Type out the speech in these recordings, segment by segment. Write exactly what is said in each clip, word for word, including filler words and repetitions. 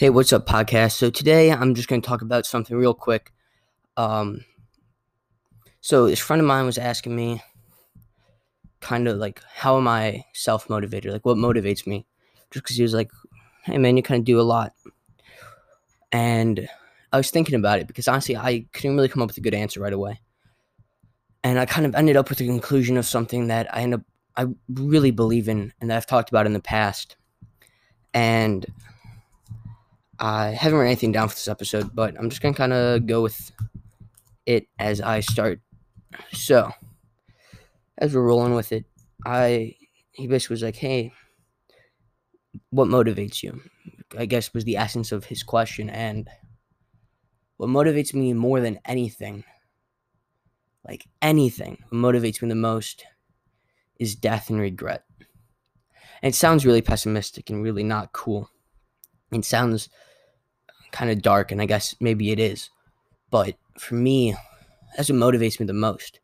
Hey, what's up, podcast? So today I'm just going to talk about something real quick. Um, so this friend of mine was asking me, kind of like, how am I self motivated? Like, what motivates me? Just because he was like, "Hey, man, you kind of do a lot," and I was thinking about it because honestly, I couldn't really come up with a good answer right away, and I kind of ended up with the conclusion of something that I end up I really believe in and that I've talked about in the past, and I haven't written anything down for this episode, but I'm just gonna kind of go with it as I start. So, as we're rolling with it, I he basically was like, "Hey, what motivates you?" I guess was the essence of his question, and what motivates me more than anything, like anything, what motivates me the most is death and regret. And it sounds really pessimistic and really not cool. It sounds kind of dark, and I guess maybe it is. But for me, that's what motivates me the most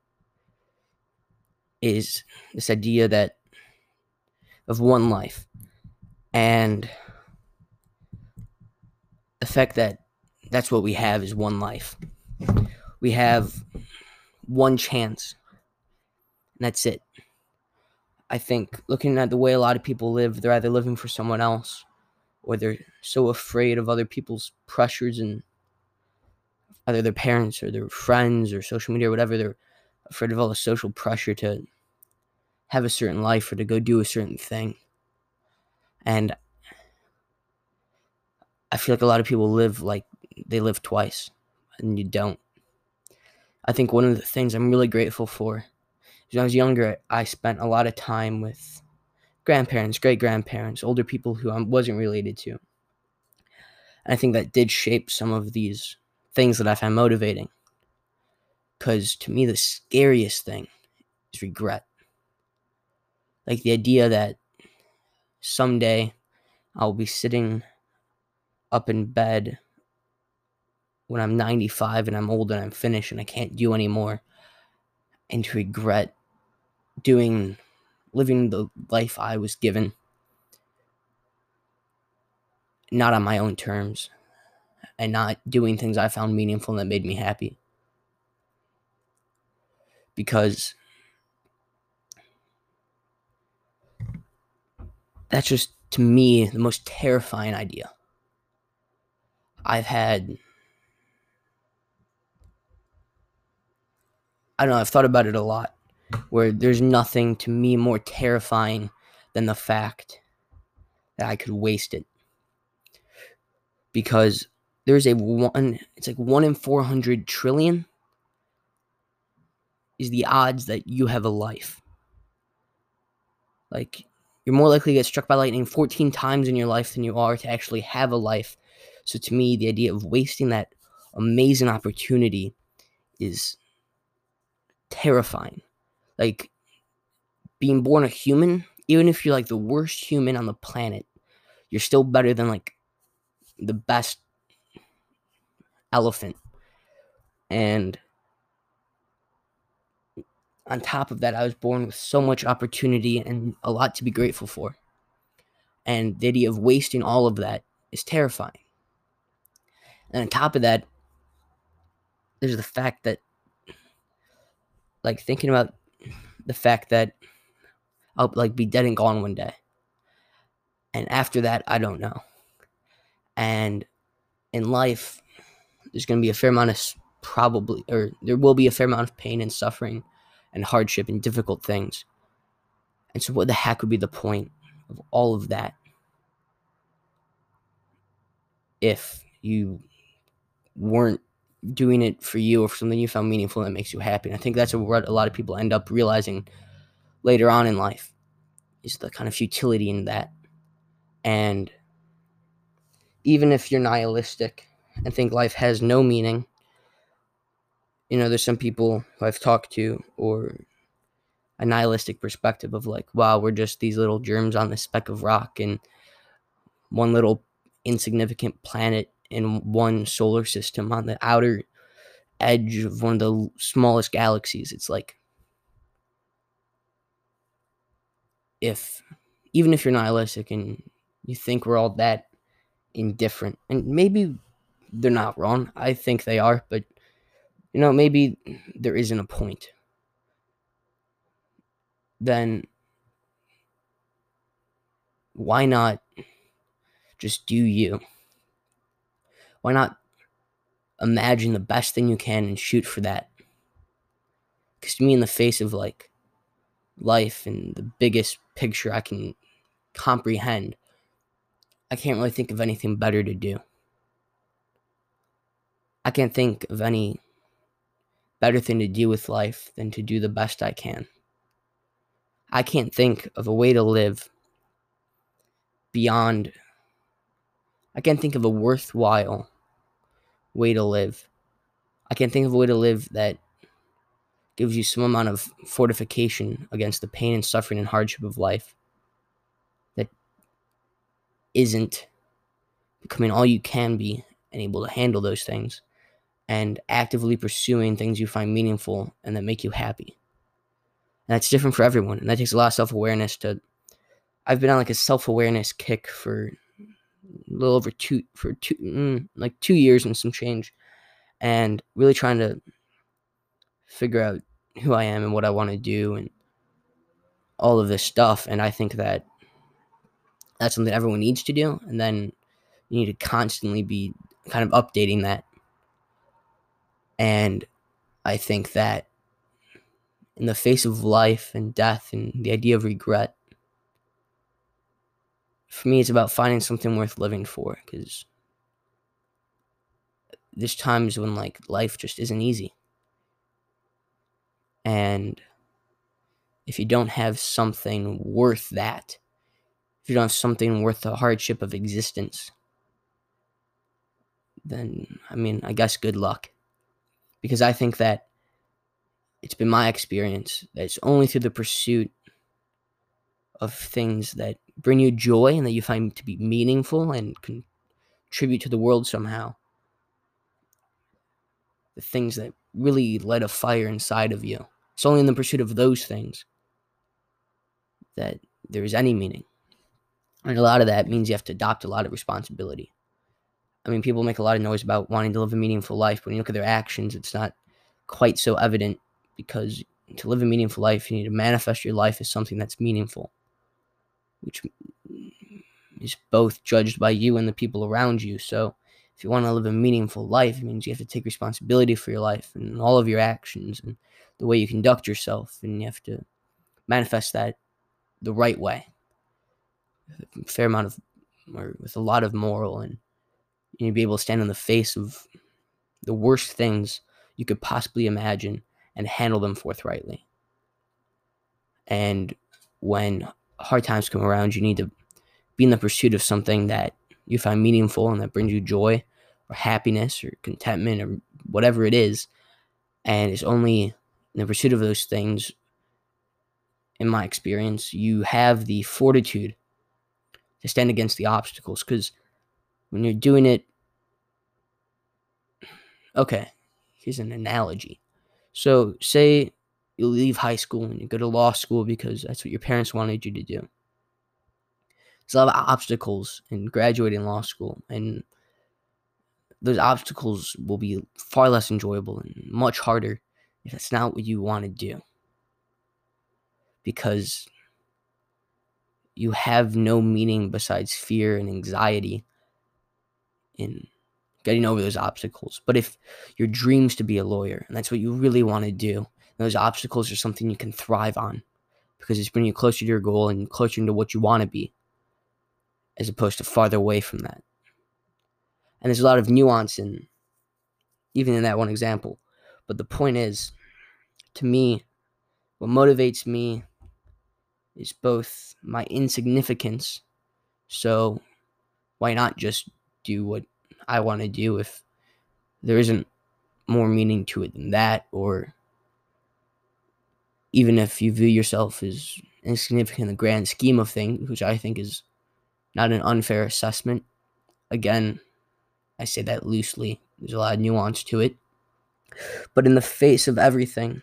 is this idea that of one life and the fact that that's what we have is one life. We have one chance, and that's it. I think looking at the way a lot of people live, they're either living for someone else or they're so afraid of other people's pressures and either their parents or their friends or social media or whatever. They're afraid of all the social pressure to have a certain life or to go do a certain thing. And I feel like a lot of people live like they live twice, and you don't. I think one of the things I'm really grateful for is when I was younger, I spent a lot of time with grandparents, great-grandparents, older people who I wasn't related to. And I think that did shape some of these things that I find motivating. Because to me, the scariest thing is regret. Like the idea that someday I'll be sitting up in bed when I'm ninety-five and I'm old and I'm finished and I can't do anymore, and to regret doing, living the life I was given, not on my own terms, and not doing things I found meaningful and that made me happy. Because that's just, to me, the most terrifying idea. I've had, I don't know, I've thought about it a lot, where there's nothing to me more terrifying than the fact that I could waste it. Because there's a one, it's like one in four hundred trillion is the odds that you have a life. Like, you're more likely to get struck by lightning fourteen times in your life than you are to actually have a life. So to me, the idea of wasting that amazing opportunity is terrifying. Like, being born a human, even if you're like the worst human on the planet, you're still better than like the best elephant. And on top of that, I was born with so much opportunity and a lot to be grateful for. And the idea of wasting all of that is terrifying. And on top of that, there's the fact that, like, thinking about the fact that I'll, like, be dead and gone one day. And after that, I don't know. And in life, there's going to be a fair amount of probably, or there will be a fair amount of pain and suffering and hardship and difficult things. And so what the heck would be the point of all of that if you weren't doing it for you or for something you found meaningful that makes you happy? And I think that's what a lot of people end up realizing later on in life, is the kind of futility in that. And even if you're nihilistic and think life has no meaning, you know, there's some people who I've talked to, or a nihilistic perspective of like, wow, we're just these little germs on this speck of rock and one little insignificant planet in one solar system on the outer edge of one of the smallest galaxies. It's like, if even if you're nihilistic and you think we're all that indifferent. And maybe they're not wrong. I think they are, but you know, maybe there isn't a point. Then why not just do you? Why not imagine the best thing you can and shoot for that? Because to me, in the face of like life and the biggest picture I can comprehend, I can't really think of anything better to do. I can't think of any better thing to do with life than to do the best I can. I can't think of a way to live beyond, I can't think of a worthwhile way to live. I can't think of a way to live that gives you some amount of fortification against the pain and suffering and hardship of life that isn't becoming all you can be and able to handle those things and actively pursuing things you find meaningful and that make you happy. And that's different for everyone. And that takes a lot of self-awareness to, I've been on like a self-awareness kick for a little over two, for two, mm, like two years and some change, and really trying to figure out who I am and what I want to do and all of this stuff. And I think that that's something everyone needs to do. And then you need to constantly be kind of updating that. And I think that in the face of life and death and the idea of regret, for me, it's about finding something worth living for, because there's times when like life just isn't easy. And if you don't have something worth that, if you don't have something worth the hardship of existence, then, I mean, I guess good luck. Because I think that it's been my experience that it's only through the pursuit of things that bring you joy and that you find to be meaningful and contribute to the world somehow, the things that really light a fire inside of you. It's only in the pursuit of those things that there is any meaning. And a lot of that means you have to adopt a lot of responsibility. I mean, people make a lot of noise about wanting to live a meaningful life, but when you look at their actions, it's not quite so evident, because to live a meaningful life, you need to manifest your life as something that's meaningful, which is both judged by you and the people around you. So if you want to live a meaningful life, it means you have to take responsibility for your life and all of your actions and the way you conduct yourself, and you have to manifest that the right way, a fair amount of, or with a lot of moral, and you need to be able to stand in the face of the worst things you could possibly imagine and handle them forthrightly. And when hard times come around, you need to be in the pursuit of something that you find meaningful and that brings you joy or happiness or contentment or whatever it is. And it's only in the pursuit of those things, in my experience, you have the fortitude to stand against the obstacles. Because when you're doing it, okay, here's an analogy. So say you leave high school and you go to law school because that's what your parents wanted you to do. There's a lot of obstacles in graduating law school, and those obstacles will be far less enjoyable and much harder if it's not what you want to do, because you have no meaning besides fear and anxiety in getting over those obstacles. But if your dream's to be a lawyer and that's what you really want to do, those obstacles are something you can thrive on, because it's bringing you closer to your goal and closer to what you want to be, as opposed to farther away from that. And there's a lot of nuance in even in that one example. But the point is, to me, what motivates me is both my insignificance. So why not just do what I want to do if there isn't more meaning to it than that? Or even if you view yourself as insignificant in the grand scheme of things, which I think is not an unfair assessment. Again, I say that loosely. There's a lot of nuance to it. But in the face of everything,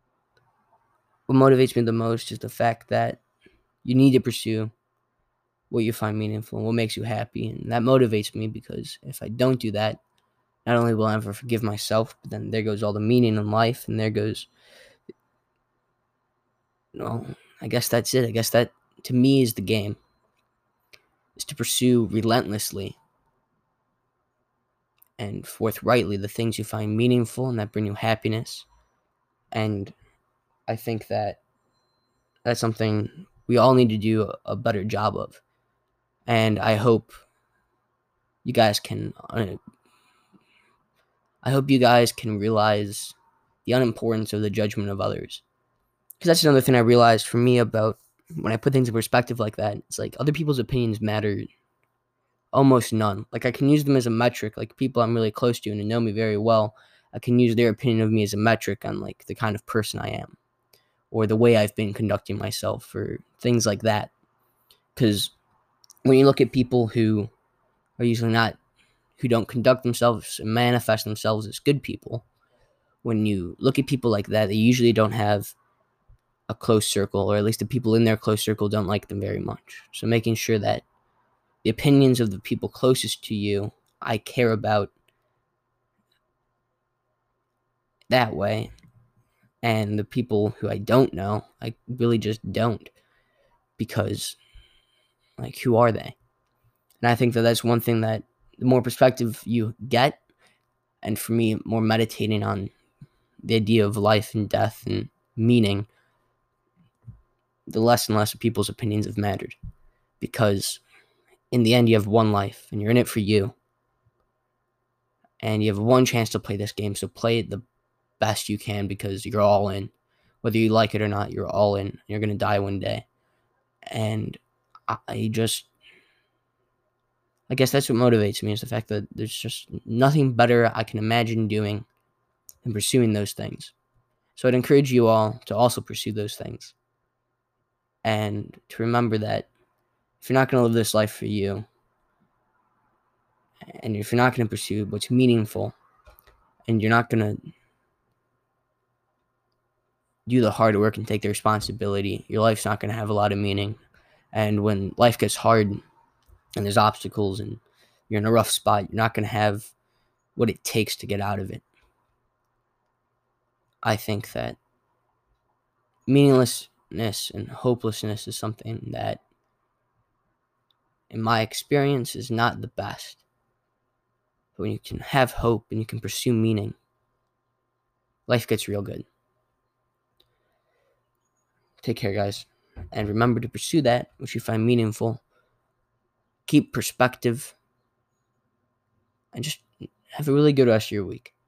what motivates me the most is the fact that you need to pursue what you find meaningful and what makes you happy. And that motivates me, because if I don't do that, not only will I never forgive myself, but then there goes all the meaning in life, and there goes, well, I guess that's it. I guess that, to me, is the game, is to pursue relentlessly and forthrightly the things you find meaningful and that bring you happiness. And I think that that's something we all need to do a better job of. And I hope you guys can, uh, I hope you guys can realize the unimportance of the judgment of others. Because that's another thing I realized for me about when I put things in perspective like that. It's like other people's opinions matter almost none. Like, I can use them as a metric. Like, people I'm really close to and who know me very well, I can use their opinion of me as a metric on, like, the kind of person I am, or the way I've been conducting myself, or things like that. Because when you look at people who are usually not, who don't conduct themselves and manifest themselves as good people, when you look at people like that, they usually don't have a close circle, or at least the people in their close circle don't like them very much. So making sure that the opinions of the people closest to you, I care about that way. And the people who I don't know, I really just don't. Because, like, who are they? And I think that that's one thing that the more perspective you get, and for me, more meditating on the idea of life and death and meaning, the less and less of people's opinions have mattered. Because in the end, you have one life, and you're in it for you. And you have one chance to play this game, so play it the best you can, because you're all in. Whether you like it or not, you're all in. You're going to die one day. And I just, I guess that's what motivates me, is the fact that there's just nothing better I can imagine doing than pursuing those things. So I'd encourage you all to also pursue those things. And to remember that if you're not going to live this life for you, and if you're not going to pursue what's meaningful, and you're not going to do the hard work and take the responsibility, your life's not going to have a lot of meaning. And when life gets hard and there's obstacles and you're in a rough spot, you're not going to have what it takes to get out of it. I think that meaninglessness and hopelessness is something that, in my experience, is not the best. But when you can have hope and you can pursue meaning, life gets real good. Take care, guys. And remember to pursue that which you find meaningful. Keep perspective. And just have a really good rest of your week.